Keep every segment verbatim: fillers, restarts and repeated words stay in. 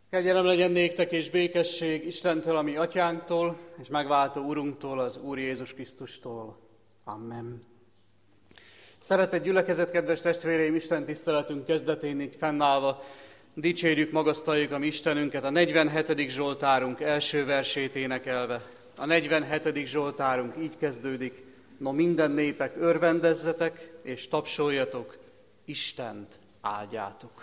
Kegyelem legyen néktek és békesség Istentől, a mi atyánktól, és megváltó Urunktól, az Úr Jézus Krisztustól. Amen. Szeretett gyülekezet, kedves testvéreim, Isten tiszteletünk kezdetén így fennállva dicsérjük, magasztaljuk a mi Istenünket a negyvenhetedik Zsoltárunk első versét énekelve. A negyvenhetedik Zsoltárunk így kezdődik: No minden népek, örvendezzetek és tapsoljatok, Istent áldjátok.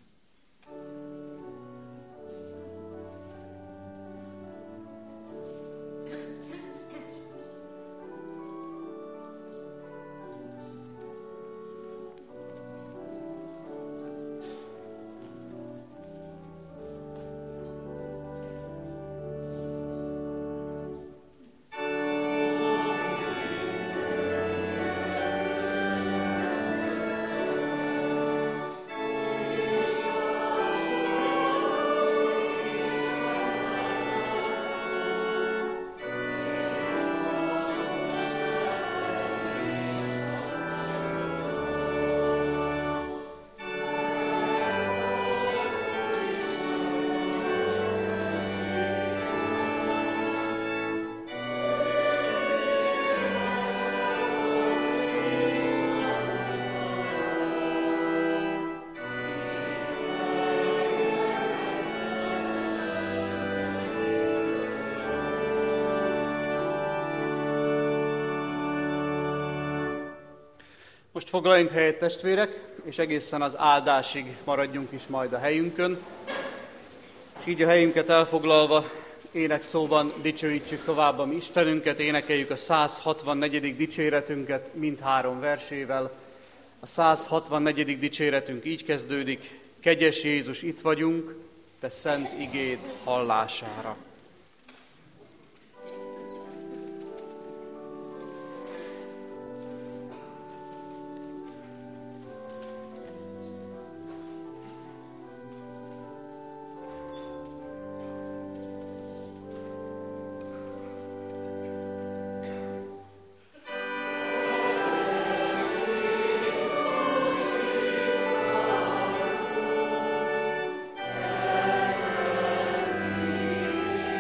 Most foglaljunk helyet, testvérek, és egészen az áldásig maradjunk is majd a helyünkön. És így a helyünket elfoglalva, énekszóban dicsőítsük tovább a mi Istenünket, énekeljük a száz hatvannegyedik dicséretünket mindhárom versével. A száz hatvannegyedik dicséretünk így kezdődik: Kegyes Jézus, itt vagyunk, te szent igéd hallására. Amen.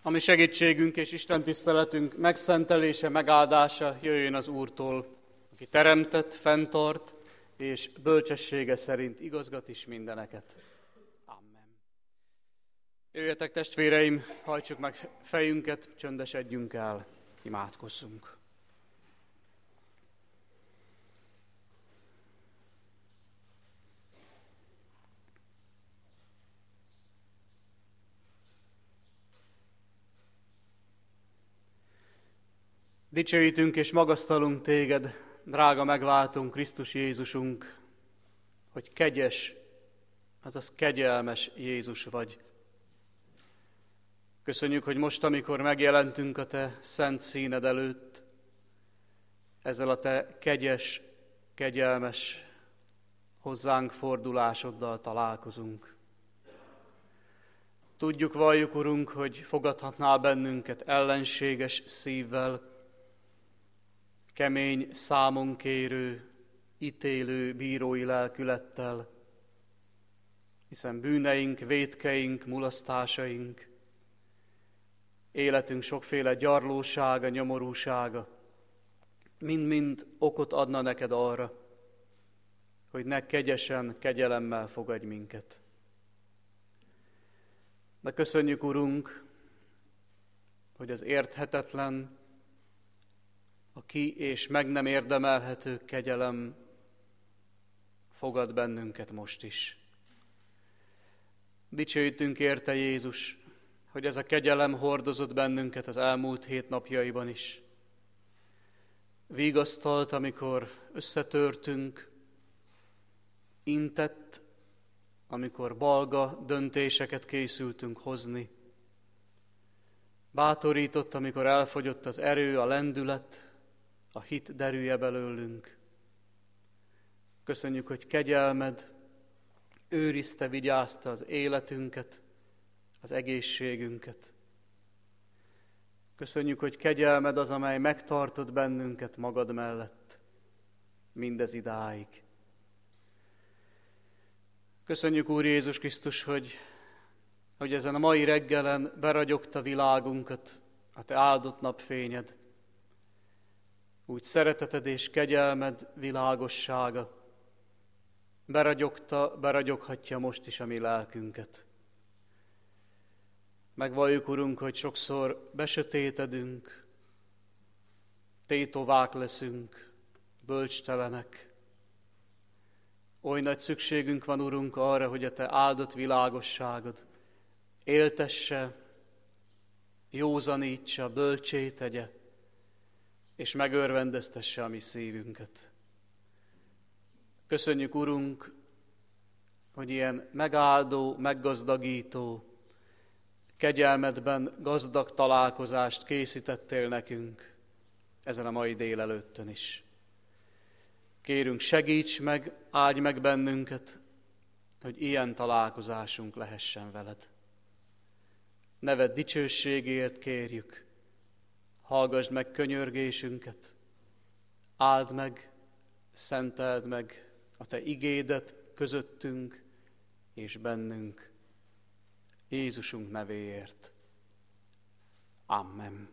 Ami segítségünk és Isten tiszteletünk megszentelése, megáldása jöjjön az Úrtól, aki teremtett, fenntart, és bölcsessége szerint igazgat is mindeneket. Amen. Jöjjetek, testvéreim, hajtsuk meg fejünket, csöndesedjünk el, imádkozzunk. Dicsőítünk és magasztalunk téged, drága megváltunk, Krisztus Jézusunk, hogy kegyes, azaz kegyelmes Jézus vagy. Köszönjük, hogy most, amikor megjelentünk a te szent színed előtt, ezzel a te kegyes, kegyelmes hozzánk fordulásoddal találkozunk. Tudjuk, valljuk, Urunk, hogy fogadhatnál bennünket ellenséges szívvel, kemény, számonkérő, ítélő, bírói lelkülettel, hiszen bűneink, vétkeink, mulasztásaink, életünk sokféle gyarlósága, nyomorúsága, mind-mind okot adna neked arra, hogy ne kegyesen, kegyelemmel fogadj minket. De köszönjük, Urunk, hogy az érthetetlen, a ki és meg nem érdemelhető kegyelem fogad bennünket most is. Dicsőítünk érte, Jézus, hogy ez a kegyelem hordozott bennünket az elmúlt hét napjaiban is. Vigasztalt, amikor összetörtünk, intett, amikor balga döntéseket készültünk hozni, bátorított, amikor elfogyott az erő, a lendület, a hit derülje belőlünk. Köszönjük, hogy kegyelmed őrizte, vigyázta az életünket, az egészségünket. Köszönjük, hogy kegyelmed az, amely megtartott bennünket magad mellett, mindez idáig. Köszönjük, Úr Jézus Krisztus, hogy, hogy ezen a mai reggelen beragyogta világunkat a te áldott napfényed. Úgy szereteted és kegyelmed világossága beragyogta, beragyoghatja most is a mi lelkünket. Megvalljuk, Urunk, hogy sokszor besötétedünk, tétovák leszünk, bölcstelenek. Oly nagy szükségünk van, Urunk, arra, hogy a te áldott világosságod éltesse, józanítsa, bölcsé tegye, és megörvendeztesse a mi szívünket. Köszönjük, Urunk, hogy ilyen megáldó, meggazdagító, kegyelmedben gazdag találkozást készítettél nekünk ezen a mai délelőttön is. Kérünk, segíts meg, áldj meg bennünket, hogy ilyen találkozásunk lehessen veled. Neved dicsőségért kérjük, hallgasd meg könyörgésünket, áld meg, szenteld meg a te igédet közöttünk és bennünk, Jézusunk nevéért. Amen.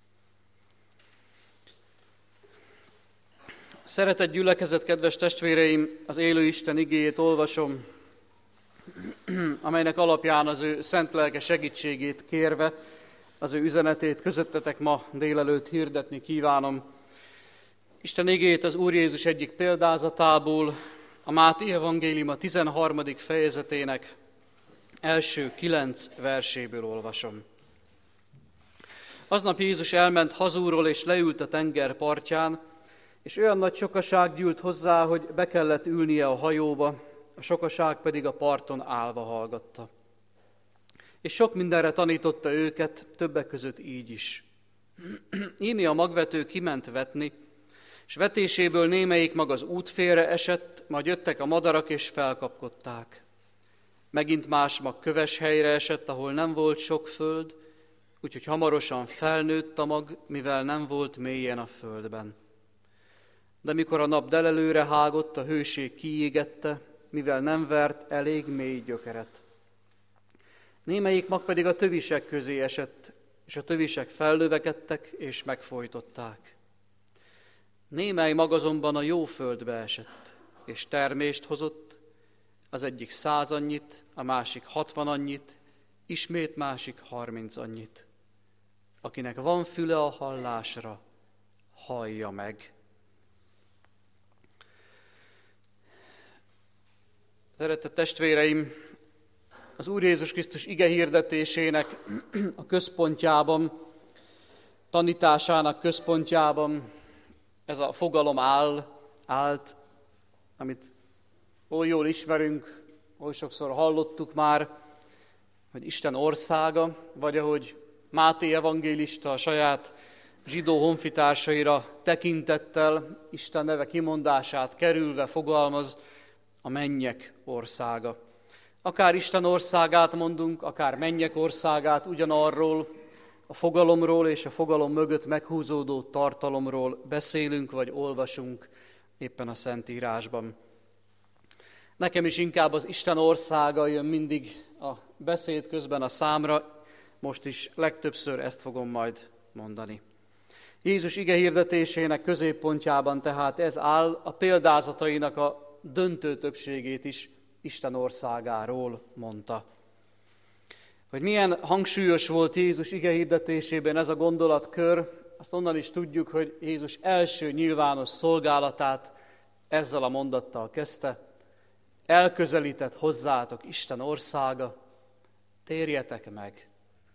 Szeretett gyülekezet, kedves testvéreim, az élő Isten igéjét olvasom, amelynek alapján az ő szent lelke segítségét kérve, az ő üzenetét közöttetek ma délelőtt hirdetni kívánom. Isten igéjét az Úr Jézus egyik példázatából, a Máté evangélium a tizenharmadik fejezetének első kilenc verséből olvasom. Aznap Jézus elment hazúról és leült a tenger partján, és olyan nagy sokaság gyűlt hozzá, hogy be kellett ülnie a hajóba, a sokaság pedig a parton állva hallgatta. És sok mindenre tanította őket, többek között így is. Íme a magvető kiment vetni, és vetéséből némelyik mag az útfélre esett, majd jöttek a madarak és felkapkodták. Megint más mag köves helyre esett, ahol nem volt sok föld, úgyhogy hamarosan felnőtt a mag, mivel nem volt mélyen a földben. De mikor a nap delelőre hágott, a hőség kiégette, mivel nem vert elég mély gyökeret. Némelyik mag pedig a tövisek közé esett, és a tövisek fellövekedtek és megfojtották. Némely mag azonban a jó földbe esett, és termést hozott, az egyik száz annyit, a másik hatvan annyit, ismét másik harminc annyit. Akinek van füle a hallásra, hallja meg. Szeretett testvéreim, az Úr Jézus Krisztus ige hirdetésének a központjában, tanításának központjában ez a fogalom áll, állt, amit oly jól ismerünk, oly sokszor hallottuk már, hogy Isten országa, vagy ahogy Máté evangélista a saját zsidó honfitársaira tekintettel, Isten neve kimondását kerülve fogalmaz, a mennyek országa. Akár Isten országát mondunk, akár mennyek országát, ugyanarról a fogalomról és a fogalom mögött meghúzódó tartalomról beszélünk, vagy olvasunk éppen a Szentírásban. Nekem is inkább az Isten országa jön mindig a beszéd közben a számra, most is legtöbbször ezt fogom majd mondani. Jézus ige hirdetésének középpontjában tehát ez áll, a példázatainak a döntő többségét is Isten országáról mondta. Hogy milyen hangsúlyos volt Jézus ige hirdetésében ez a gondolatkör, azt onnan is tudjuk, hogy Jézus első nyilvános szolgálatát ezzel a mondattal kezdte: elközelített hozzátok Isten országa, térjetek meg.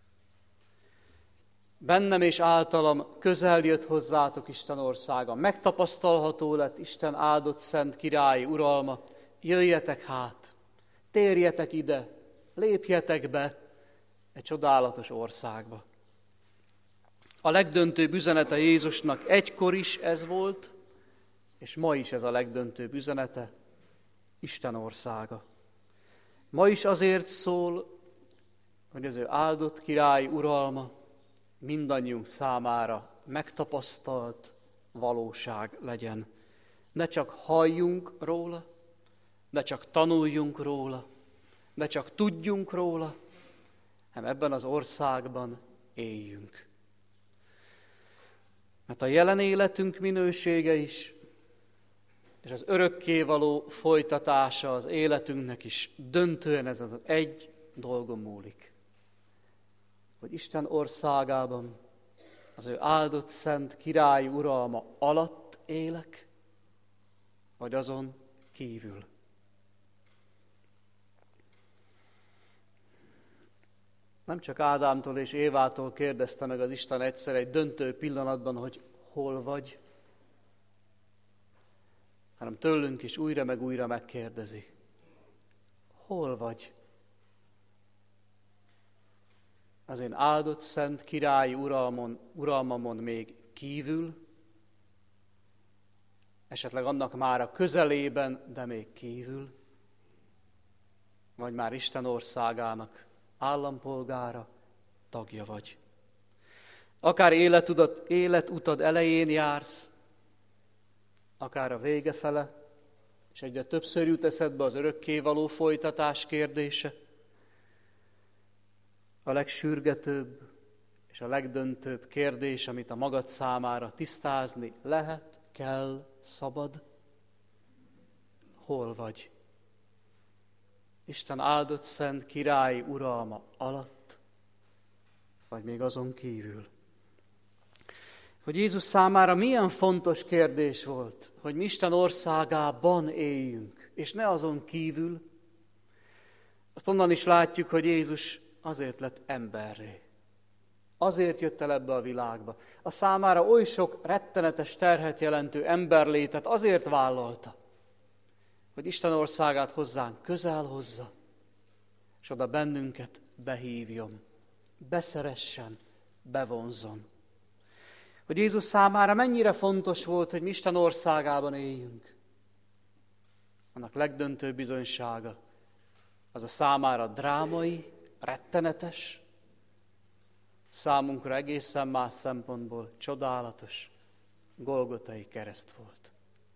Bennem és általam közel jött hozzátok Isten országa, megtapasztalható lett Isten áldott szent királyi uralma, jöjjetek hát, térjetek ide, lépjetek be egy csodálatos országba. A legdöntőbb üzenete Jézusnak egykor is ez volt, és ma is ez a legdöntőbb üzenete, Isten országa. Ma is azért szól, hogy az ő áldott királyi uralma mindannyiunk számára megtapasztalt valóság legyen. Ne csak halljunk róla, ne csak tanuljunk róla, ne csak tudjunk róla, hanem ebben az országban éljünk. Mert a jelen életünk minősége is, és az örökkévaló folytatása az életünknek is döntően ez az egy dolgon múlik. Hogy Isten országában, az ő áldott szent királyi uralma alatt élek, vagy azon kívül. Nem csak Ádámtól és Évától kérdezte meg az Isten egyszer egy döntő pillanatban, hogy hol vagy, hanem tőlünk is újra meg újra megkérdezi. Hol vagy? Az én áldott szent királyi uralmon, uralmamon még kívül, esetleg annak már a közelében, de még kívül, vagy már Isten országának állampolgára, tagja vagy. Akár életutad, életutad elején jársz, akár a vége fele, és egyre többször jut eszedbe az örökkévaló folytatás kérdése, a legsürgetőbb és a legdöntőbb kérdés, amit a magad számára tisztázni lehet, kell, szabad. Hol vagy? Isten áldott szent királyi uralma alatt, vagy még azon kívül? Hogy Jézus számára milyen fontos kérdés volt, hogy mi Isten országában éljünk, és ne azon kívül. Azt onnan is látjuk, hogy Jézus azért lett emberré. Azért jött el ebbe a világba. A számára oly sok rettenetes terhet jelentő emberlétet azért vállalta, hogy Isten országát hozzánk közel hozza, és oda bennünket behívjon, beszeressen, bevonzon. Hogy Jézus számára mennyire fontos volt, hogy mi Isten országában éljünk. Annak legdöntőbb bizonysága az a számára drámai, rettenetes, számunkra egészen más szempontból csodálatos golgotai kereszt volt.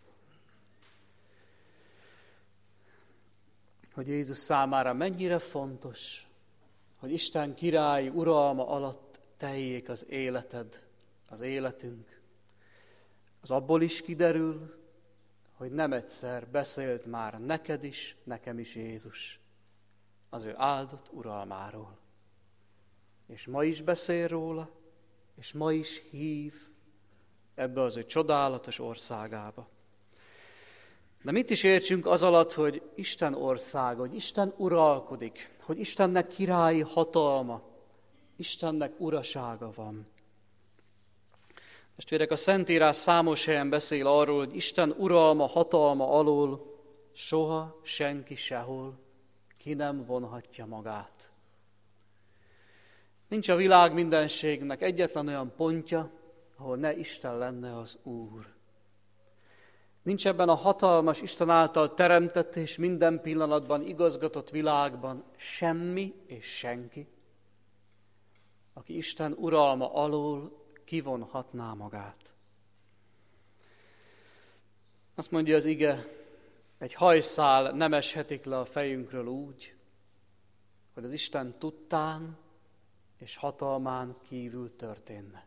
Hogy Jézus számára mennyire fontos, hogy Isten királyi uralma alatt Teljék az életed, az életünk. Az abból is kiderül, hogy nem egyszer beszélt már neked is, nekem is Jézus az ő áldott uralmáról. És ma is beszél róla, és ma is hív ebbe az ő csodálatos országába. De mit is értsünk az alatt, hogy Isten országa, hogy Isten uralkodik, hogy Istennek királyi hatalma, Istennek urasága van. Testvérek, a Szentírás számos helyen beszél arról, hogy Isten uralma, hatalma alól soha senki sehol ki nem vonhatja magát. Nincs a világ mindenségnek egyetlen olyan pontja, ahol ne Isten lenne az Úr. Nincs ebben a hatalmas, Isten által teremtett és minden pillanatban igazgatott világban semmi és senki, aki Isten uralma alól kivonhatná magát. Azt mondja az ige, egy hajszál nem eshetik le a fejünkről úgy, hogy az Isten tudtán és hatalmán kívül történne.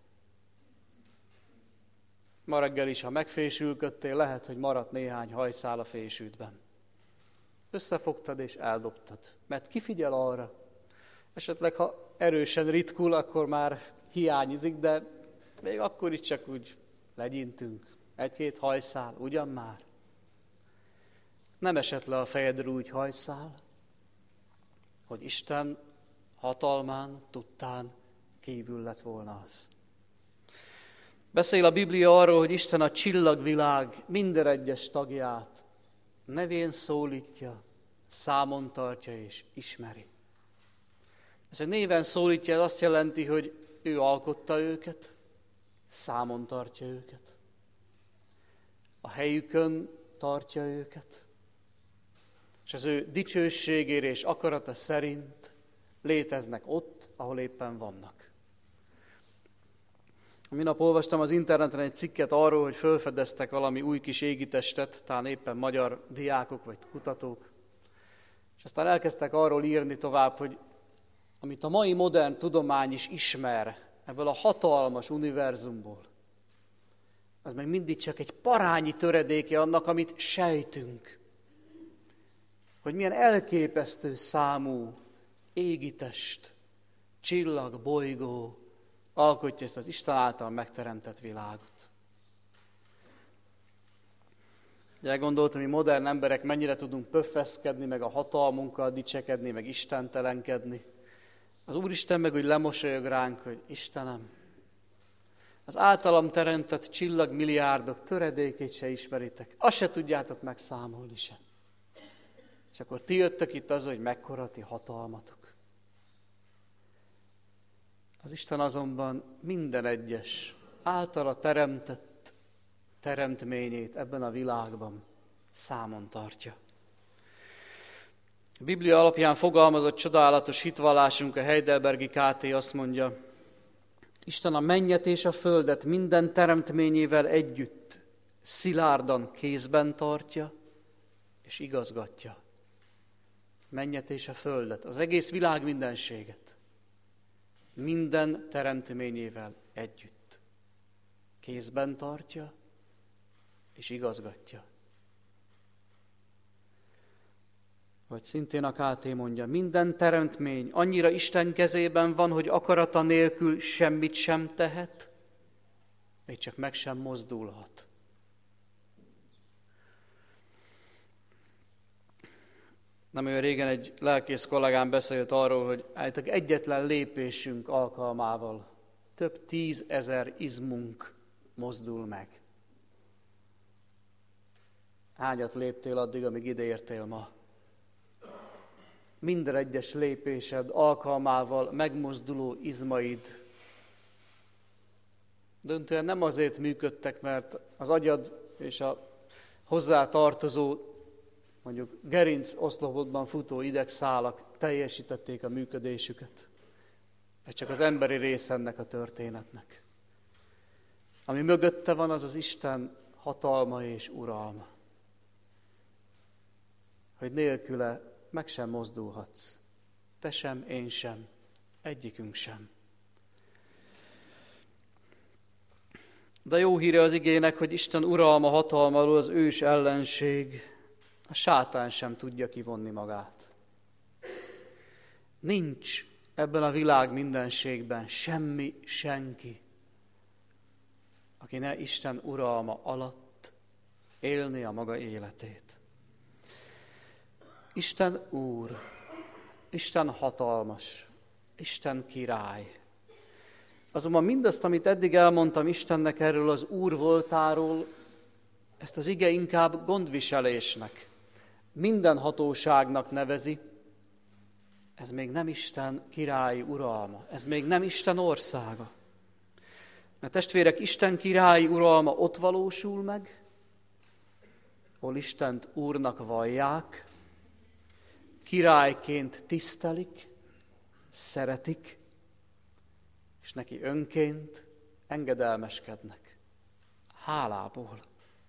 Ma reggel is, ha megfésülködtél, lehet, hogy maradt néhány hajszál a fésűtben. Összefogtad és eldobtad, mert ki figyel arra? Esetleg, ha erősen ritkul, akkor már hiányozik, de még akkor is csak úgy legyintünk. Egy-két hajszál, ugyan már? Nem esett le a fejedről úgy hajszál, hogy Isten hatalmán, tudtán kívül lett volna az. Beszél a Biblia arról, hogy Isten a csillagvilág minden egyes tagját nevén szólítja, számon tartja és ismeri. Ez, hogy néven szólítja, ez azt jelenti, hogy ő alkotta őket, számon tartja őket. A helyükön tartja őket, és az ő dicsőségére és akarata szerint léteznek ott, ahol éppen vannak. Minap olvastam az interneten egy cikket arról, hogy felfedeztek valami új kis égitestet, talán éppen magyar diákok vagy kutatók, és aztán elkezdtek arról írni tovább, hogy amit a mai modern tudomány is ismer ebből a hatalmas univerzumból, az meg mindig csak egy parányi töredéke annak, amit sejtünk. Hogy milyen elképesztő számú égitest, csillag, bolygó alkotja ezt az Isten által megteremtett világot. Elgondoltam, hogy modern emberek mennyire tudunk pöffeszkedni, meg a hatalmunkkal dicsekedni, meg istentelenkedni. Az Úristen meg úgy lemosolyog ránk, hogy Istenem, az általam teremtett csillagmilliárdok töredékét se ismeritek, azt se tudjátok megszámolni sem. És akkor ti jöttök itt az, hogy mekkora ti hatalmatok. Az Isten azonban minden egyes általa teremtett teremtményét ebben a világban számon tartja. A Biblia alapján fogalmazott csodálatos hitvallásunk, a Heidelbergi ká té azt mondja, Isten a mennyet és a földet minden teremtményével együtt szilárdan kézben tartja és igazgatja. Mennyet és a földet, az egész világ mindenséget. Minden teremtményével együtt. Kézben tartja és igazgatja. Vagy szintén a ká té mondja, minden teremtmény annyira Isten kezében van, hogy akarata nélkül semmit sem tehet, még csak meg sem mozdulhat. Nem olyan régen egy lelkész kollégám beszélt arról, hogy állítólag egyetlen lépésünk alkalmával több tízezer izmunk mozdul meg. Hányat léptél addig, amíg ideértél ma? Minden egyes lépésed alkalmával megmozduló izmaid döntően nem azért működtek, mert az agyad és a hozzá tartozó, mondjuk gerinc oszlopodban futó idegszálak teljesítették a működésüket. Ez csak az emberi része ennek a történetnek. Ami mögötte van, az az Isten hatalma és uralma. Hogy nélküle meg sem mozdulhatsz. Te sem, én sem, egyikünk sem. De jó híre az igének, hogy Isten uralma, hatalma alól az ős ellenség, a sátán sem tudja kivonni magát. Nincs ebben a világ mindenségben semmi, senki, aki ne Isten uralma alatt élné a maga életét. Isten Úr, Isten hatalmas, Isten király. Azonban mindazt, amit eddig elmondtam Istennek erről az Úr voltáról, ezt az ige inkább gondviselésnek, minden hatóságnak nevezi. Ez még nem Isten királyi uralma, ez még nem Isten országa. Mert testvérek, Isten királyi uralma ott valósul meg, ahol Istent Úrnak vallják, királyként tisztelik, szeretik, és neki önként engedelmeskednek. Hálából.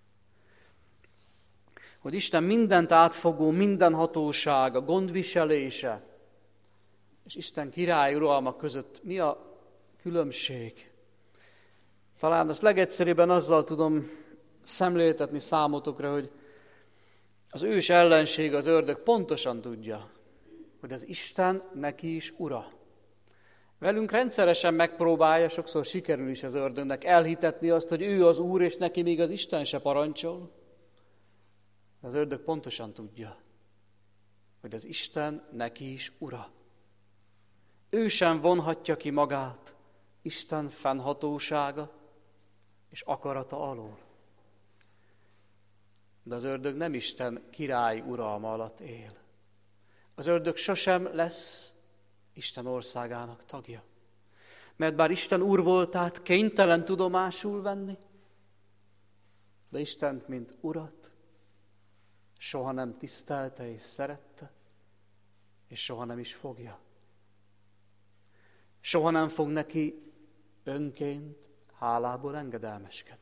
Hogy Isten mindent átfogó, minden hatósága, gondviselése, és Isten király uralma között mi a különbség? Talán azt legegyszerűbben azzal tudom szemléltetni számotokra, hogy az ős ellenség, az ördög pontosan tudja, hogy az Isten neki is ura. Velünk rendszeresen megpróbálja, sokszor sikerül is az ördögnek elhitetni azt, hogy ő az Úr, és neki még az Isten se parancsol. Az ördög pontosan tudja, hogy az Isten neki is ura. Ő sem vonhatja ki magát Isten fennhatósága és akarata alól. De az ördög nem Isten király uralma alatt él. Az ördög sosem lesz Isten országának tagja. Mert bár Isten úr voltát kénytelen tudomásul venni, de Istent, mint urat, soha nem tisztelte és szerette, és soha nem is fogja. Soha nem fog neki önként, hálából engedelmeskedni.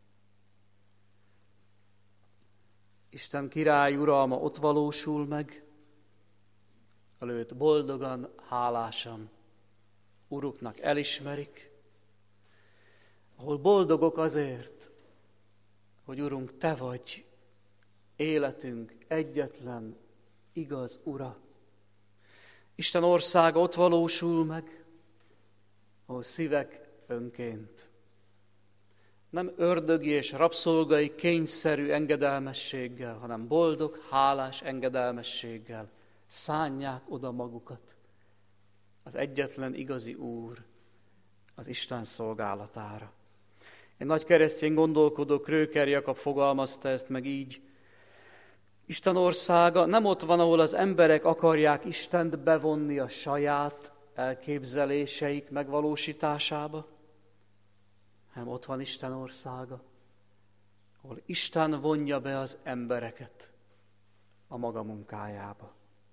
Isten király uralma ott valósul meg, előtt boldogan, hálásan uruknak elismerik, ahol boldogok azért, hogy Urunk, Te vagy életünk egyetlen igaz ura. Isten országa ott valósul meg, ahol szívek önként, nem ördögi és rabszolgai kényszerű engedelmességgel, hanem boldog, hálás engedelmességgel szánják oda magukat az egyetlen igazi Úr, az Isten szolgálatára. Egy nagy keresztény gondolkodó, Kröker Jakab fogalmazta ezt meg így: Isten országa nem ott van, ahol az emberek akarják Istent bevonni a saját elképzeléseik megvalósításába, hanem ott van Isten országa, ahol Isten vonja be az embereket a maga munkájába.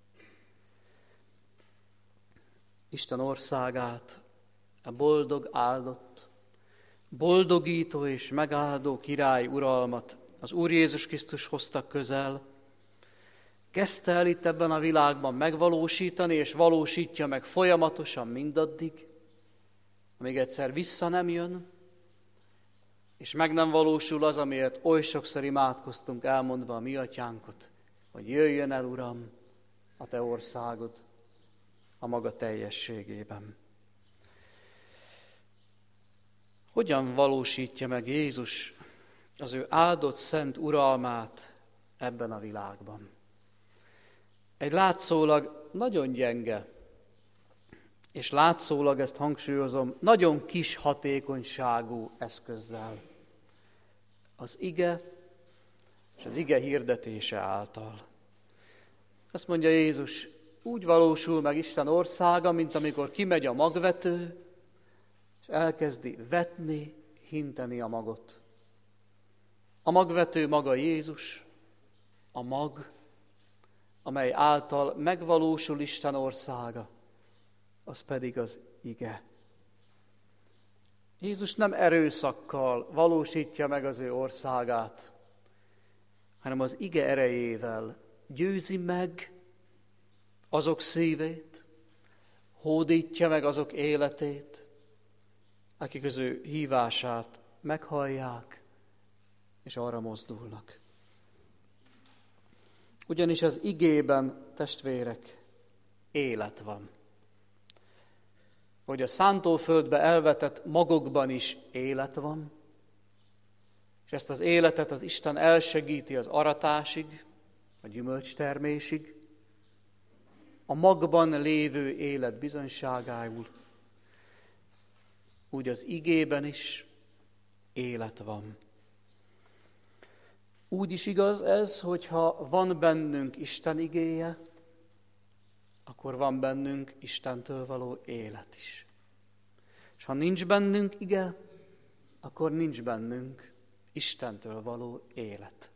Isten országát, a boldog, áldott, boldogító és megáldó király uralmat az Úr Jézus Krisztus hozta közel, kezdte el itt ebben a világban megvalósítani, és valósítja meg folyamatosan mindaddig, amíg egyszer vissza nem jön, és meg nem valósul az, amiért oly sokszor imádkoztunk, elmondva a mi atyánkot, hogy jöjjön el, Uram, a Te országod a maga teljességében. Hogyan valósítja meg Jézus az ő áldott szent uralmát ebben a világban? Egy látszólag nagyon gyenge, és látszólag, ezt hangsúlyozom, nagyon kis hatékonyságú eszközzel. Az ige és az ige hirdetése által. Azt mondja Jézus, úgy valósul meg Isten országa, mint amikor kimegy a magvető, és elkezdi vetni, hinteni a magot. A magvető maga Jézus, a mag, amely által megvalósul Isten országa, az pedig az ige. Jézus nem erőszakkal valósítja meg az ő országát, hanem az ige erejével győzi meg azok szívét, hódítja meg azok életét, akik az ő hívását meghallják, és arra mozdulnak. Ugyanis az igében, testvérek, élet van. Hogy a szántóföldbe elvetett magokban is élet van, és ezt az életet az Isten elsegíti az aratásig, a gyümölcstermésig, a magban lévő élet bizonyságául, úgy az igében is élet van. Úgy is igaz ez, hogyha van bennünk Isten igéje, akkor van bennünk Istentől való élet is. És ha nincs bennünk ige, akkor nincs bennünk Istentől való élet.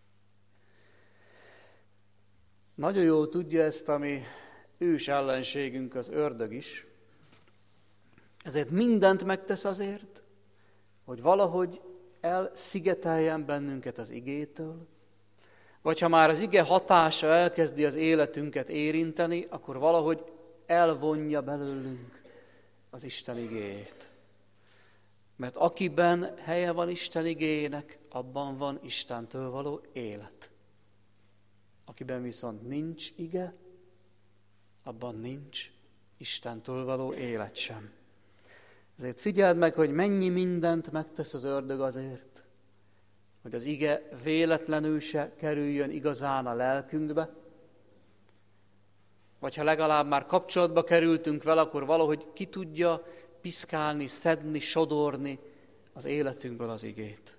Nagyon jól tudja ezt a mi ős ellenségünk, az ördög is. Ezért mindent megtesz azért, hogy valahogy elszigeteljen bennünket az igétől, vagy ha már az ige hatása elkezdi az életünket érinteni, akkor valahogy elvonja belőlünk az Isten igéjét. Mert akiben helye van Isten igéjének, abban van Istentől való élet. Akiben viszont nincs ige, abban nincs Istentől való élet sem. Ezért figyeld meg, hogy mennyi mindent megtesz az ördög azért, hogy az ige véletlenül se kerüljön igazán a lelkünkbe, vagy ha legalább már kapcsolatba kerültünk vele, akkor valahogy ki tudja piszkálni, szedni, sodorni az életünkből az igét.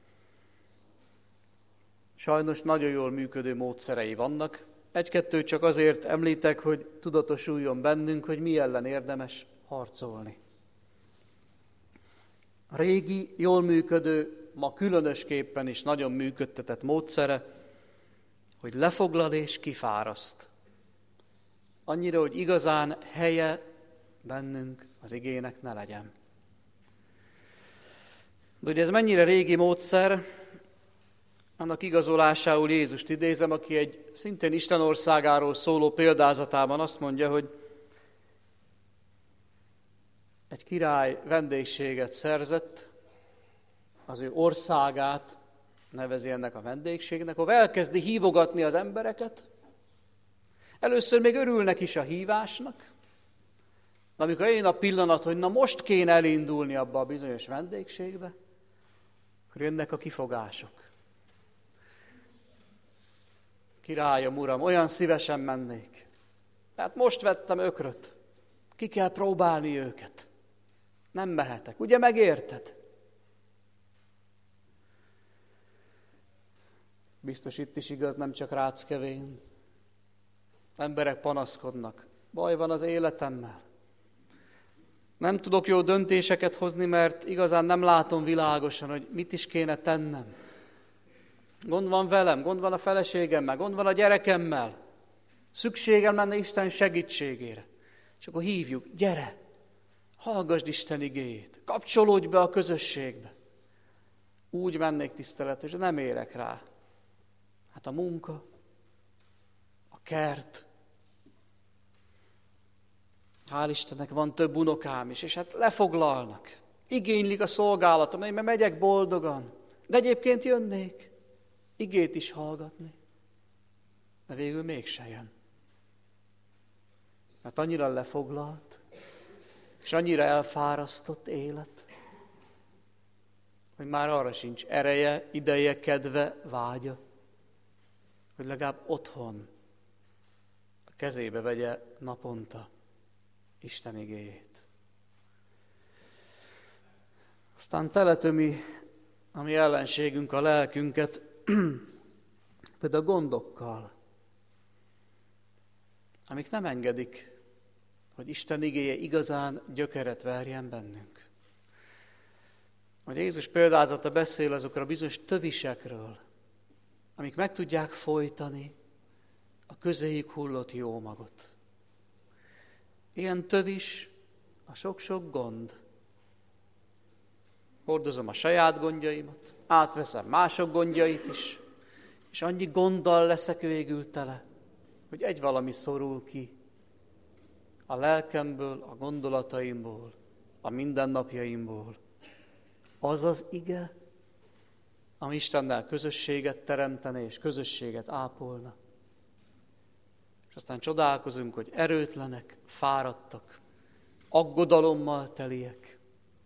Sajnos nagyon jól működő módszerei vannak. Egy-kettőt csak azért említek, hogy tudatosuljon bennünk, hogy mi ellen érdemes harcolni. A régi, jól működő, ma különösképpen is nagyon működtetett módszere, hogy lefoglal és kifáraszt. Annyira, hogy igazán helye bennünk az igének ne legyen. De ugye ez mennyire régi módszer, annak igazolásául Jézust idézem, aki egy szintén Isten országáról szóló példázatában azt mondja, hogy egy király vendégséget szerzett, az ő országát nevezi ennek a vendégségnek, ahol elkezdi hívogatni az embereket. Először még örülnek is a hívásnak, de amikor eljön a pillanat, hogy na most kéne elindulni abba a bizonyos vendégségbe, akkor jönnek a kifogások. Királyom, uram, olyan szívesen mennék. Tehát most vettem ökröt. Ki kell próbálni őket. Nem mehetek. Ugye megérted? Biztos itt is igaz, nem csak Ráckevén. Emberek panaszkodnak. Baj van az életemmel. Nem tudok jó döntéseket hozni, mert igazán nem látom világosan, hogy mit is kéne tennem. Gond van velem, gond van a feleségemmel, gond van a gyerekemmel. Szükségem lenne Isten segítségére. És akkor hívjuk, gyere, hallgasd Isten igéjét, kapcsolódj be a közösségbe. Úgy mennék tiszteletre, és nem érek rá. Hát a munka, a kert. Hál' Istennek van több unokám is, és hát lefoglalnak. Igénylik a szolgálatom, én megyek boldogan. De egyébként jönnék, igét is hallgatni. De végül mégse jön. Mert annyira lefoglalt, és annyira elfárasztott élet, hogy már arra sincs ereje, ideje, kedve, vágya, hogy legalább otthon a kezébe vegye naponta Isten igéjét. Aztán teletömi a mi ellenségünk a lelkünket, például a gondokkal, amik nem engedik, hogy Isten igéje igazán gyökeret verjen bennünk. Hogy Jézus példázata beszél azokra a bizonyos tövisekről, amik meg tudják folytani a közéjük hullott jó magot. Ilyen tövis a sok-sok gond. Hordozom a saját gondjaimat, átveszem mások gondjait is, és annyi gonddal leszek végül tele, hogy egy valami szorul ki a lelkemből, a gondolataimból, a mindennapjaimból, az az ige, ami Istennel közösséget teremtene és közösséget ápolna. És aztán csodálkozunk, hogy erőtlenek, fáradtak, aggodalommal teliek,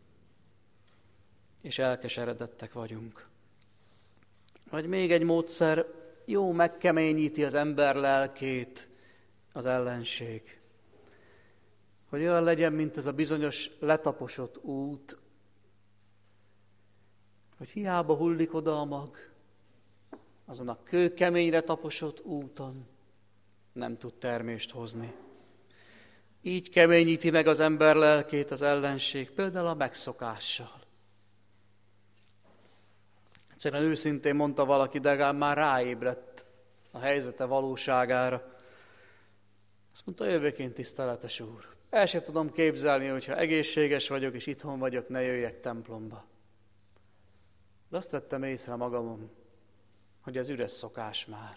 és elkeseredettek vagyunk. Vagy még egy módszer, jó megkeményíti az ember lelkét az ellenség. Hogy olyan legyen, mint ez a bizonyos letaposott út, hogy hiába hullik oda a mag, azon a kőkeményre taposott úton nem tud termést hozni. Így keményíti meg az ember lelkét az ellenség, például a megszokással. Egyszerűen őszintén mondta valaki, de legalább már ráébredt a helyzete valóságára. Azt mondta, jövök én, tiszteletes úr. El sem tudom képzelni, hogyha egészséges vagyok és itthon vagyok, ne jöjjek templomba. De azt vettem észre magamon, hogy ez üres szokás már.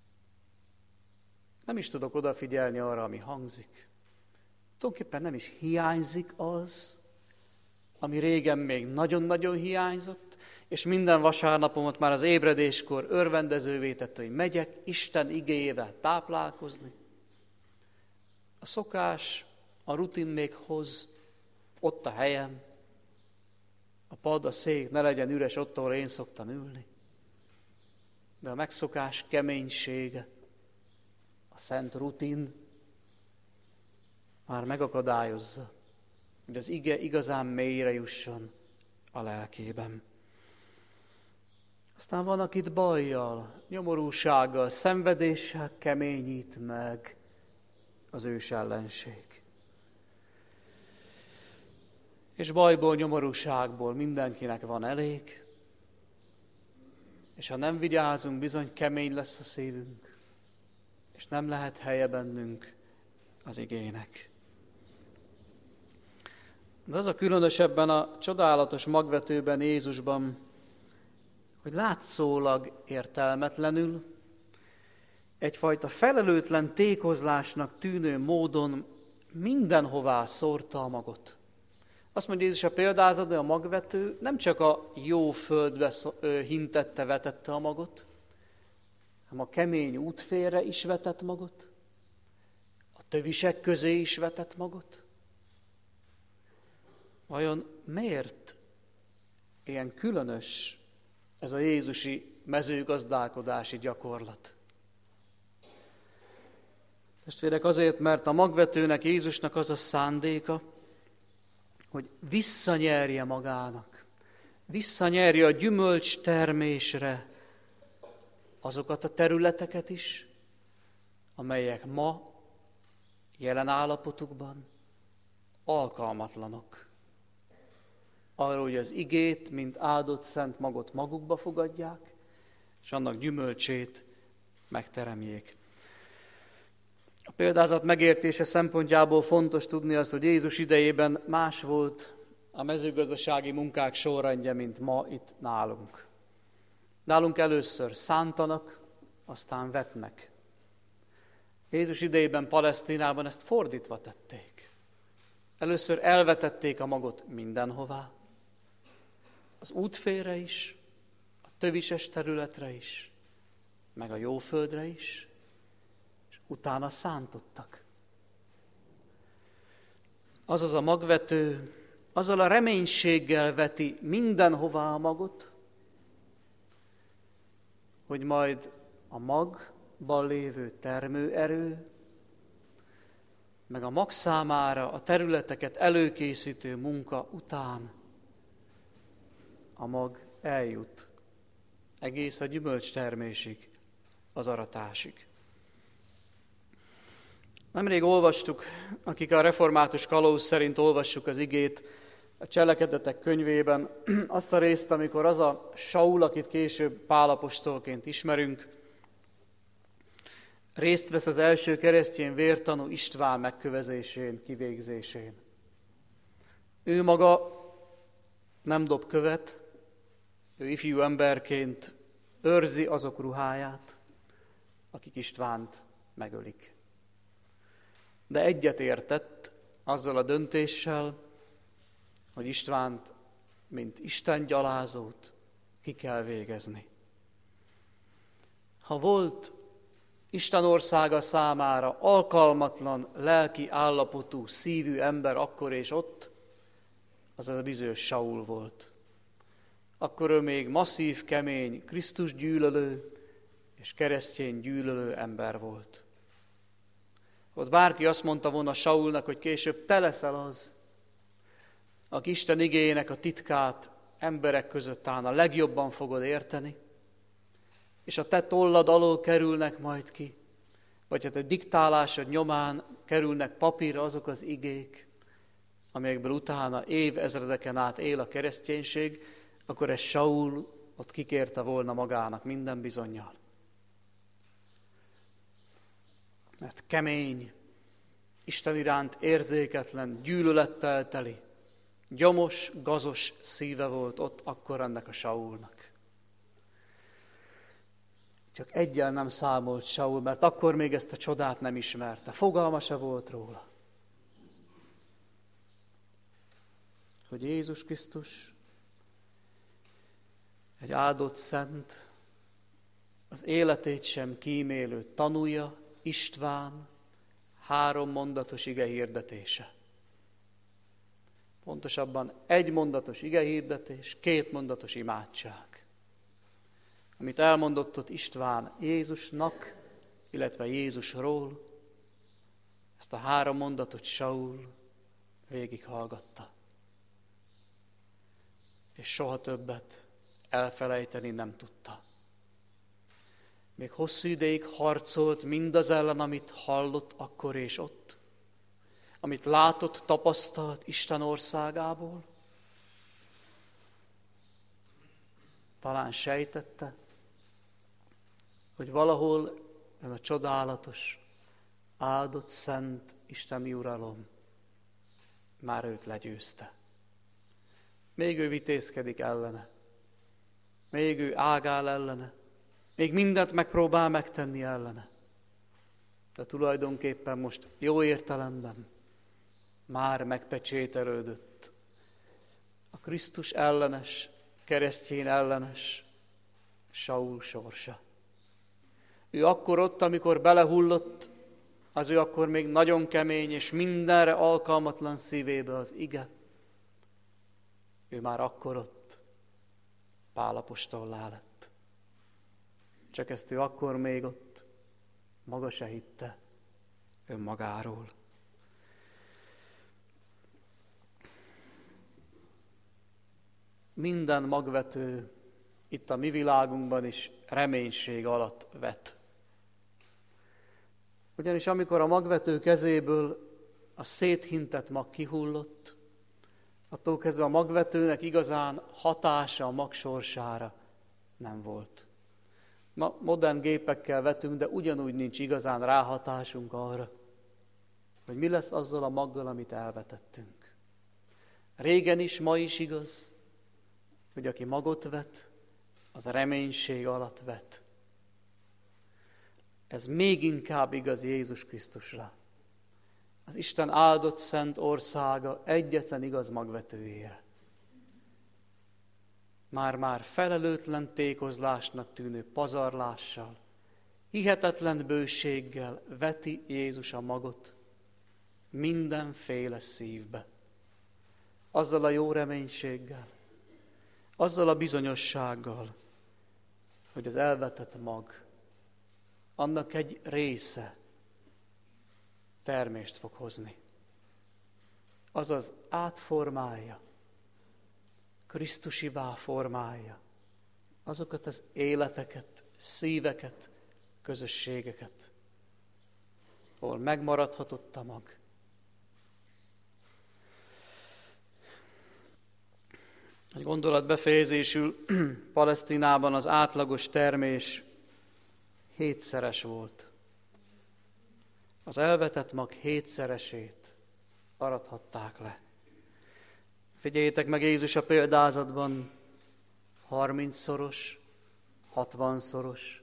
Nem is tudok odafigyelni arra, ami hangzik. Tulajdonképpen nem is hiányzik az, ami régen még nagyon-nagyon hiányzott, és minden vasárnapomat már az ébredéskor örvendezővé tette, hogy megyek Isten igéjével táplálkozni. A szokás, a rutin még hoz, ott a helyem, a pad, a szék ne legyen üres ott, ahol én szoktam ülni. De a megszokás keménysége, a szent rutin már megakadályozza, hogy az ige igazán mélyre jusson a lelkében. Aztán van, akit bajjal, nyomorúsággal, szenvedéssel keményít meg az ős ellenség. És bajból, nyomorúságból mindenkinek van elég, és ha nem vigyázunk, bizony kemény lesz a szívünk, és nem lehet helye bennünk az igének. De az a különösebben a csodálatos magvetőben, Jézusban, hogy látszólag értelmetlenül, egyfajta felelőtlen tékozlásnak tűnő módon mindenhová szórta a magot. Azt mondja Jézus a példázatban, a magvető nem csak a jó földbe hintette, vetette a magot, hanem a kemény útfélre is vetett magot, a tövisek közé is vetett magot. Vajon miért ilyen különös ez a jézusi mezőgazdálkodási gyakorlat? Testvérek, azért, mert a magvetőnek, Jézusnak az a szándéka, hogy visszanyerje magának, visszanyerje a gyümölcs termésre azokat a területeket is, amelyek ma jelen állapotukban alkalmatlanok. Arról, hogy az igét, mint áldott szent magot magukba fogadják, és annak gyümölcsét megteremjék. A példázat megértése szempontjából fontos tudni azt, hogy Jézus idejében más volt a mezőgazdasági munkák sorrendje, mint ma itt nálunk. Nálunk először szántanak, aztán vetnek. Jézus idejében Palesztinában ezt fordítva tették. Először elvetették a magot mindenhová, az útfélre is, a tövises területre is, meg a jó földre is, és utána szántottak. Azaz a magvető, azzal a reménységgel veti mindenhová a magot, hogy majd a magban lévő termőerő, meg a mag számára a területeket előkészítő munka után a mag eljut egész a gyümölcstermésig, az aratásig. Nemrég olvastuk, akik a református kalóz szerint olvassuk az igét, a Cselekedetek könyvében azt a részt, amikor az a Saul, akit később Pál apostolként ismerünk, részt vesz az első keresztény vértanú István megkövezésén, kivégzésén. Ő maga nem dob követ, ő ifjú emberként őrzi azok ruháját, akik Istvánt megölik. De egyet értett azzal a döntéssel, hogy Istvánt mint Isten gyalázót ki kell végezni. Ha volt Isten országa számára alkalmatlan, lelki állapotú, szívű ember akkor és ott, az a bizonyos Saul volt. Akkor ő még masszív, kemény, Krisztus gyűlölő és keresztény gyűlölő ember volt. Ott bárki azt mondta volna Saulnak, hogy később te leszel az, aki Isten igéjének a titkát emberek között talán a legjobban fogod érteni, és a te tollad alól kerülnek majd ki, vagy hát a diktálásod nyomán kerülnek papírra azok az igék, amelyekből utána évezredeken át él a kereszténység, akkor ez Saul ott kikérte volna magának minden bizonnyal. Mert kemény, Isten iránt érzéketlen, gyűlölettel teli, gyomos, gazos szíve volt ott akkor ennek a Saulnak. Csak eggyel nem számolt Saul, mert akkor még ezt a csodát nem ismerte. Fogalma se volt róla. Hogy Jézus Krisztus egy áldott szent, az életét sem kímélő tanúja, István, három mondatos ige hirdetése. Pontosabban egy mondatos ige hirdetés, két mondatos imádság. Amit elmondott ott István Jézusnak, illetve Jézusról, ezt a három mondatot Saul végighallgatta. És soha többet elfelejteni nem tudta. Még hosszú ideig harcolt mindaz ellen, amit hallott akkor és ott, amit látott, tapasztalt Isten országából. Talán sejtette, hogy valahol ez a csodálatos, áldott, szent isteni uralom már őt legyőzte. Még ő vitézkedik ellene, még ő ágál ellene, még mindent megpróbál megtenni ellene. De tulajdonképpen most jó értelemben már megpecsételődött a Krisztus ellenes, keresztény ellenes Saul sorsa. Ő akkor ott, amikor belehullott, az ő akkor még nagyon kemény és mindenre alkalmatlan szívébe az ige. Ő már akkor ott Pál apostollá lett. Csak ezt ő akkor még ott maga se hitte önmagáról. Minden magvető itt a mi világunkban is reménység alatt vet. Ugyanis amikor a magvető kezéből a széthintett mag kihullott, attól kezdve a magvetőnek igazán hatása a mag sorsára nem volt. Ma modern gépekkel vetünk, de ugyanúgy nincs igazán ráhatásunk arra, hogy mi lesz azzal a maggal, amit elvetettünk. Régen is, ma is igaz, hogy aki magot vet, az a reménység alatt vet. Ez még inkább igaz Jézus Krisztusra. Az Isten áldott szent országa egyetlen igaz magvetőjére. Már-már felelőtlen tékozlásnak tűnő pazarlással, hihetetlen bőséggel veti Jézus a magot mindenféle szívbe. Azzal a jó reménységgel, azzal a bizonyossággal, hogy az elvetett mag, annak egy része termést fog hozni. Azaz átformálja, krisztusivá formálja azokat az életeket, szíveket, közösségeket, ahol megmaradhatott a mag. Egy gondolat befejezésül, Palesztinában az átlagos termés hétszeres volt. Az elvetett mag hétszeresét arathatták le. Figyeljétek meg Jézus a példázatban, harmincszoros, hatvanszoros,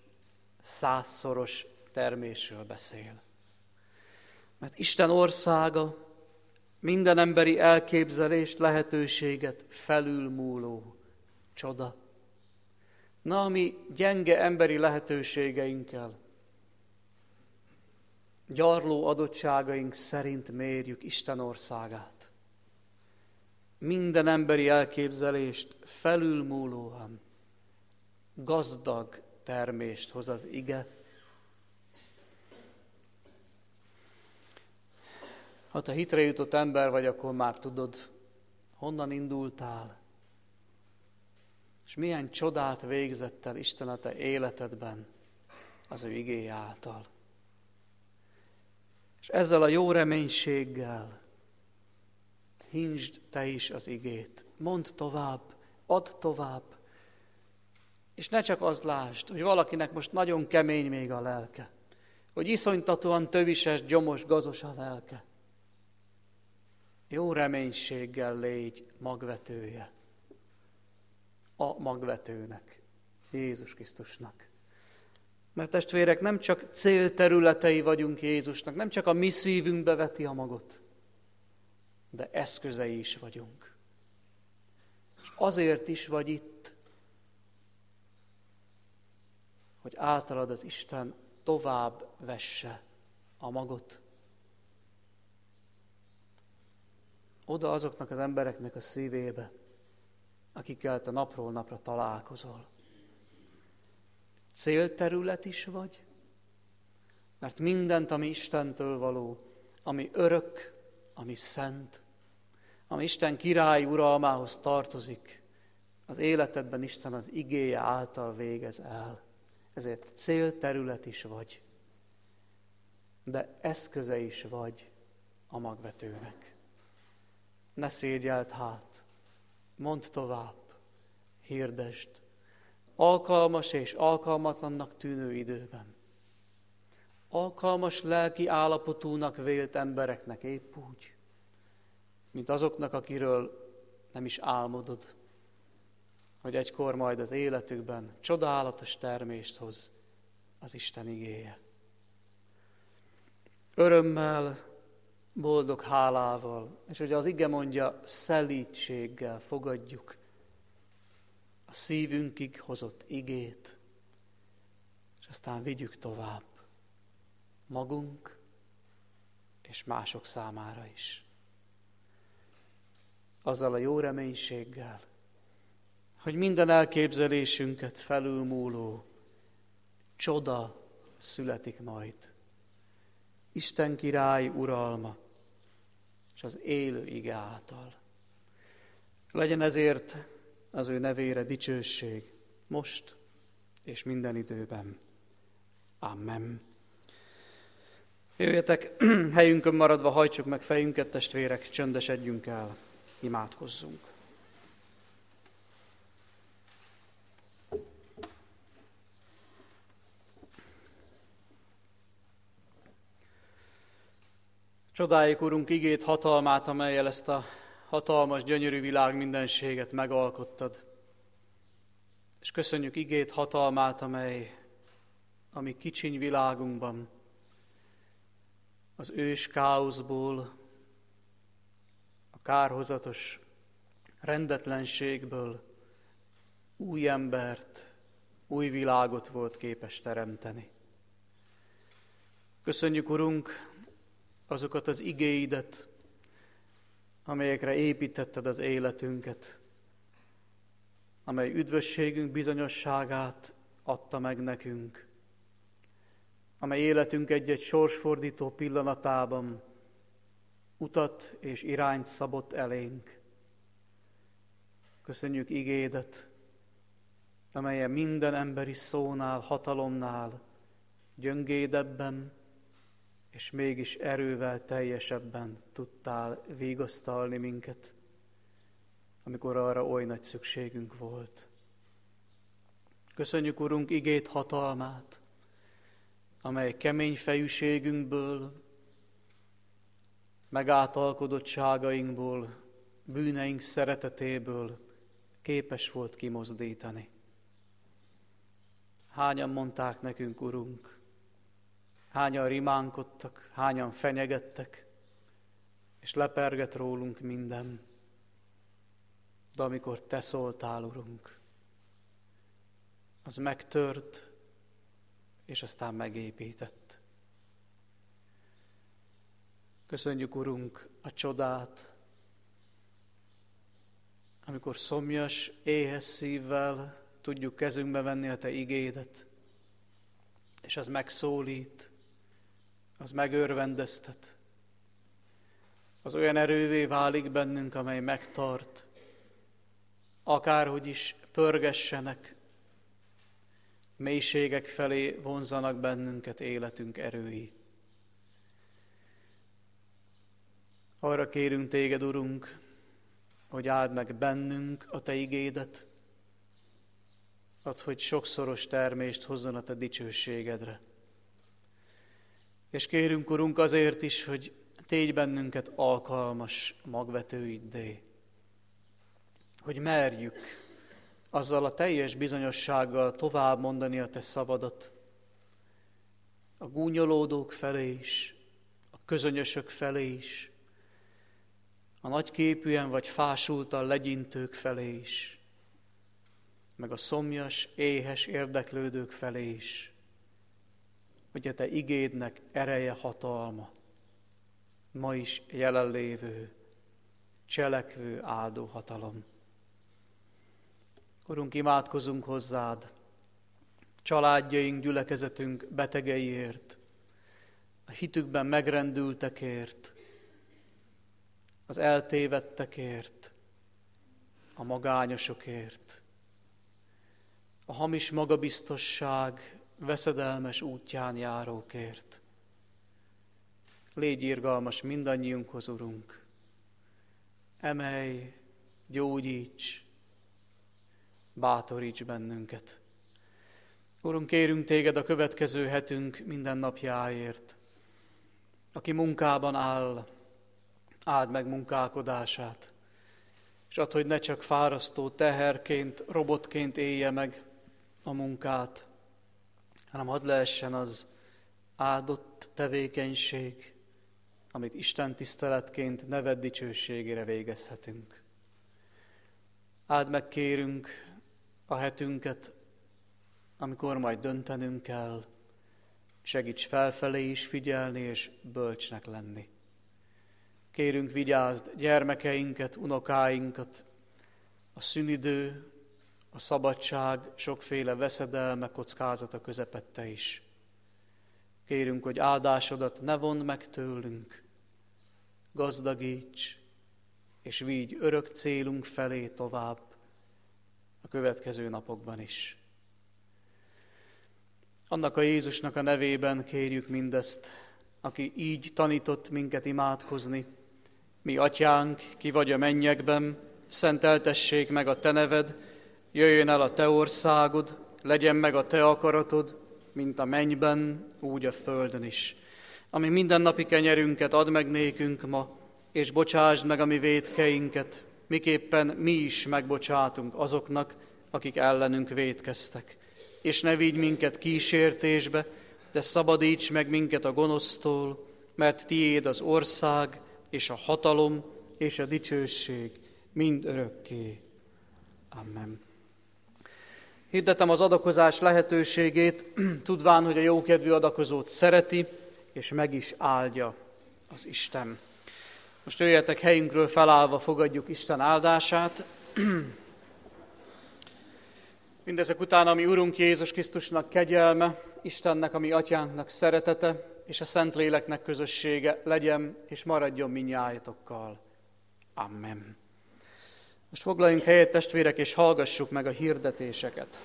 százszoros termésről beszél. Mert Isten országa minden emberi elképzelést, lehetőséget felülmúló csoda. Na, a mi gyenge emberi lehetőségeinkkel, gyarló adottságaink szerint mérjük Isten országát. Minden emberi elképzelést felülmúlóan gazdag termést hoz az ige. Ha te hitre jutott ember vagy, akkor már tudod, honnan indultál, és milyen csodát végzett el Isten a te életedben az ő igéje által. És ezzel a jó reménységgel hintsd te is az igét. Mondd tovább, add tovább, és ne csak azt lásd, hogy valakinek most nagyon kemény még a lelke, hogy iszonytatóan tövises, gyomos, gazos a lelke. Jó reménységgel légy magvetője a magvetőnek, Jézus Krisztusnak. Mert testvérek, nem csak célterületei vagyunk Jézusnak, nem csak a mi szívünkbe veti a magot, de eszközei is vagyunk. És azért is vagy itt, hogy általad az Isten tovább vesse a magot. Oda azoknak az embereknek a szívébe, akikkel te napról napra találkozol. Célterület is vagy, mert mindent, ami Istentől való, ami örök, ami szent, ami Isten királyi uralmához tartozik, az életedben Isten az igéje által végez el. Ezért célterület is vagy, de eszköze is vagy a magvetőnek. Ne szégyeld hát, mondd tovább, hirdesd, alkalmas és alkalmatlannak tűnő időben. Alkalmas lelki állapotúnak vélt embereknek épp úgy, mint azoknak, akiről nem is álmodod, hogy egykor majd az életükben csodálatos termést hoz az Isten igéje. Örömmel, boldog hálával, és hogy az ige mondja, szelídséggel fogadjuk a szívünkig hozott igét, és aztán vigyük tovább magunk és mások számára is. Azzal a jó reménységgel, hogy minden elképzelésünket felülmúló csoda születik majd. Isten király uralma, és az élő ige által. Legyen ezért az ő nevére dicsőség, most és minden időben. Amen. Jöjjetek, helyünkön maradva hajtsuk meg fejünket, testvérek, csöndesedjünk el, imádkozzunk. Csodáljuk, Urunk, igét hatalmát, amellyel ezt a hatalmas, gyönyörű világ mindenséget megalkottad. És köszönjük igét hatalmát, amely a mi kicsiny világunkban az ős káoszból, a kárhozatos rendetlenségből új embert, új világot volt képes teremteni. Köszönjük, Urunk, azokat az igéidet, amelyekre építetted az életünket, amely üdvösségünk bizonyosságát adta meg nekünk, amely életünk egy-egy sorsfordító pillanatában utat és irányt szabott elénk. Köszönjük igédet, amelyen minden emberi szónál, hatalomnál gyöngédebben, és mégis erővel teljesebben tudtál vigasztalni minket, amikor arra oly nagy szükségünk volt. Köszönjük, Urunk, igét hatalmát, amely kemény fejűségünkből, megátalkodottságainkból, bűneink szeretetéből képes volt kimozdítani. Hányan mondták nekünk, Urunk, hányan rimánkodtak, hányan fenyegettek, és leperget rólunk minden. De amikor Te szóltál, Urunk, az megtört, és aztán megépített. Köszönjük, Urunk, a csodát, amikor szomjas, éhes szívvel tudjuk kezünkbe venni a Te igédet, és az megszólít, az megörvendeztet. Az olyan erővé válik bennünk, amely megtart, akárhogy is pörgessenek, mélységek felé vonzanak bennünket életünk erői. Arra kérünk Téged, Urunk, hogy áld meg bennünk a Te igédet, add, hogy sokszoros termést hozzon a Te dicsőségedre. És kérünk, Urunk, azért is, hogy tégy bennünket alkalmas magvetőiddé, hogy merjük azzal a teljes bizonyossággal tovább mondani a Te szavadat a gúnyolódók felé is, a közönyösök felé is, a nagyképűen vagy fásultan legyintők felé is, meg a szomjas, éhes érdeklődők felé is, hogy a Te igédnek ereje, hatalma, ma is jelenlévő, cselekvő áldó hatalom. Urunk, imádkozunk hozzád, családjaink, gyülekezetünk betegeiért, a hitükben megrendültekért, az eltévedtekért, a magányosokért, a hamis magabiztosság veszedelmes útján járókért. Légy irgalmas mindannyiunkhoz, Urunk, emelj, gyógyíts, bátoríts bennünket. Urunk, kérünk Téged a következő hetünk minden napjáért. Aki munkában áll, áld meg munkálkodását, és add, hogy ne csak fárasztó teherként, robotként élje meg a munkát, hanem hadd lehessen az áldott tevékenység, amit Isten tiszteletként neved dicsőségére végezhetünk. Áld meg, kérünk, a hetünket, amikor majd döntenünk kell, segíts felfelé is figyelni és bölcsnek lenni. Kérünk, vigyázd gyermekeinket, unokáinkat, a szünidő, a szabadság sokféle veszedelme, kockázata közepette is. Kérünk, hogy áldásodat ne vondd meg tőlünk, gazdagíts, és vigy örök célunk felé tovább a következő napokban is. Annak a Jézusnak a nevében kérjük mindezt, aki így tanított minket imádkozni. Mi atyánk, ki vagy a mennyekben, szenteltessék meg a te neved, jöjjön el a te országod, legyen meg a te akaratod, mint a mennyben, úgy a földön is. Ami mindennapi kenyerünket add meg nékünk ma, és bocsásd meg a mi vétkeinket, miképpen mi is megbocsátunk azoknak, akik ellenünk vétkeztek. És ne vigy minket kísértésbe, de szabadíts meg minket a gonosztól, mert tiéd az ország, és a hatalom, és a dicsőség mind örökké. Amen. Hirdetem az adakozás lehetőségét, tudván, hogy a jókedvű adakozót szereti, és meg is áldja az Isten. Most jöjjetek helyünkről felállva, fogadjuk Isten áldását. Mindezek után, ami Urunk Jézus Krisztusnak kegyelme, Istennek, ami Atyánknak szeretete, és a Szentléleknek közössége legyen, és maradjon mindnyájatokkal. Amen. Most foglaljunk helyet, testvérek, és hallgassuk meg a hirdetéseket.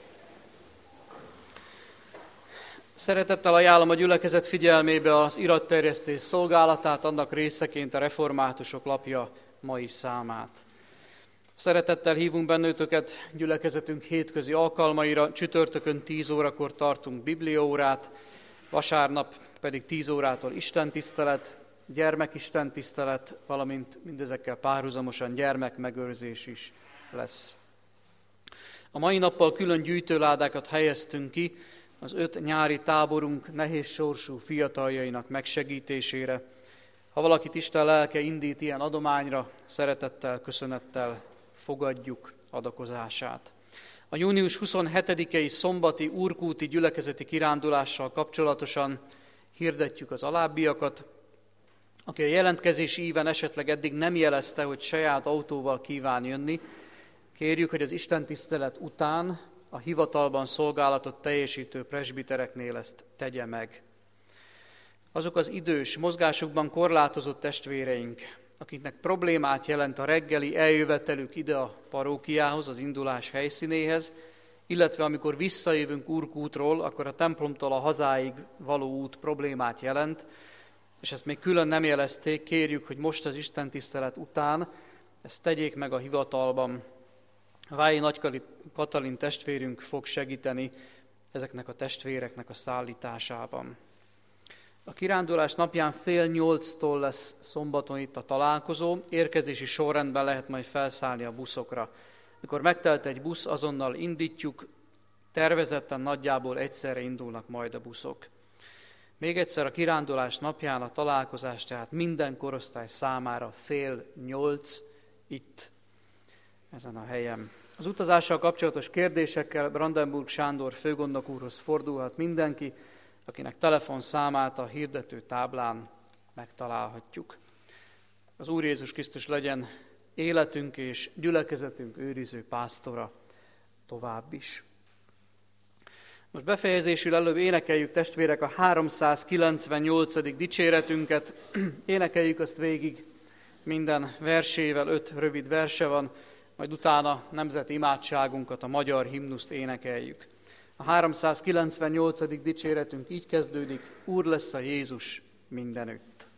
Szeretettel ajánlom a gyülekezet figyelmébe az iratterjesztés szolgálatát, annak részeként a Reformátusok lapja mai számát. Szeretettel hívunk bennőtöket gyülekezetünk hétközi alkalmaira, csütörtökön tíz órakor tartunk bibliaórát, vasárnap pedig tíz órától istentisztelet, gyermekistentisztelet, valamint mindezekkel párhuzamosan gyermekmegőrzés is lesz. A mai nappal külön gyűjtőládákat helyeztünk ki az öt nyári táborunk nehéz sorsú fiataljainak megsegítésére. Ha valakit Isten lelke indít ilyen adományra, szeretettel, köszönettel fogadjuk adakozását. A június huszonhetedikei szombati úrkúti gyülekezeti kirándulással kapcsolatosan hirdetjük az alábbiakat. Aki a jelentkezési íven esetleg eddig nem jelezte, hogy saját autóval kíván jönni, kérjük, hogy az istentisztelet után a hivatalban szolgálatot teljesítő presbitereknél ezt tegye meg. Azok az idős, mozgásukban korlátozott testvéreink, akiknek problémát jelent a reggeli eljövetelük ide a parókiához, az indulás helyszínéhez, illetve amikor visszajövünk úrkútról, akkor a templomtól a hazáig való út problémát jelent, és ezt még külön nem jelezték, kérjük, hogy most az istentisztelet után ezt tegyék meg a hivatalban. Vályi Nagy Katalin testvérünk fog segíteni ezeknek a testvéreknek a szállításában. A kirándulás napján fél nyolctól lesz szombaton itt a találkozó, érkezési sorrendben lehet majd felszállni a buszokra. Mikor megtelt egy busz, azonnal indítjuk, tervezetten nagyjából egyszerre indulnak majd a buszok. Még egyszer a kirándulás napján a találkozás, tehát minden korosztály számára fél nyolc itt, ezen a helyen. Az utazással kapcsolatos kérdésekkel Brandenburg Sándor főgondnok úrhoz fordulhat mindenki, akinek telefonszámát a hirdető táblán megtalálhatjuk. Az Úr Jézus Krisztus legyen életünk és gyülekezetünk őriző pásztora tovább is. Most befejezésül előbb énekeljük, testvérek, a háromszázkilencvennyolcadik dicséretünket. Énekeljük azt végig minden versével, öt rövid verse van, majd utána nemzeti imádságunkat, a magyar himnuszt énekeljük. A háromszázkilencvennyolcadik dicséretünk így kezdődik: Úr lesz a Jézus mindenütt.